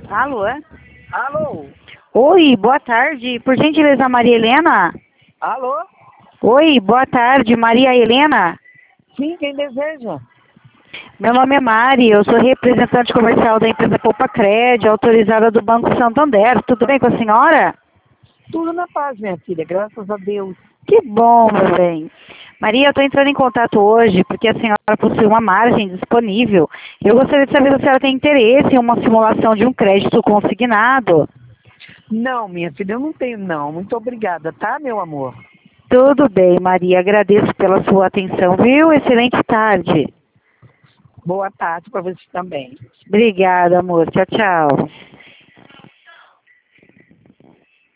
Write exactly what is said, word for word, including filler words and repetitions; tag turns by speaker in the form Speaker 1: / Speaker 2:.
Speaker 1: Alô?
Speaker 2: Alô?
Speaker 1: Oi, boa tarde. Por gentileza, Maria Helena?
Speaker 2: Alô?
Speaker 1: Oi, boa tarde, Maria Helena?
Speaker 2: Sim, quem deseja?
Speaker 1: Meu nome é Mari, eu sou representante comercial da empresa Poupa Crédito, autorizada do Banco Santander. Tudo bem com a senhora?
Speaker 2: Tudo na paz, minha filha, graças a Deus.
Speaker 1: Que bom, meu bem. Maria, eu estou entrando em contato hoje porque a senhora possui uma margem disponível. Eu gostaria de saber se a senhora tem interesse em uma simulação de um crédito consignado.
Speaker 2: Não, minha filha, eu não tenho não. Muito obrigada, tá, meu amor?
Speaker 1: Tudo bem, Maria. Agradeço pela sua atenção, viu? Excelente tarde.
Speaker 2: Boa tarde para você também.
Speaker 1: Obrigada, amor. Tchau, tchau.